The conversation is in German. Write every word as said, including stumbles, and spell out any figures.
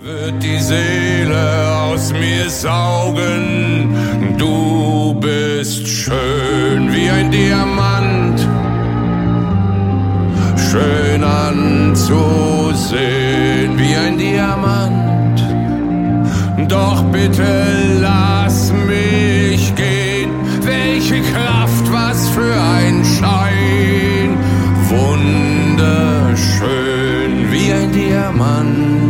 wird die Seele aus mir saugen. Du bist schön wie ein Diamant, schön anzusehen wie ein Diamant. Doch bitte lass mich gehen, welche Kraft, was für ein Schein, wunderschön wie ein Diamant.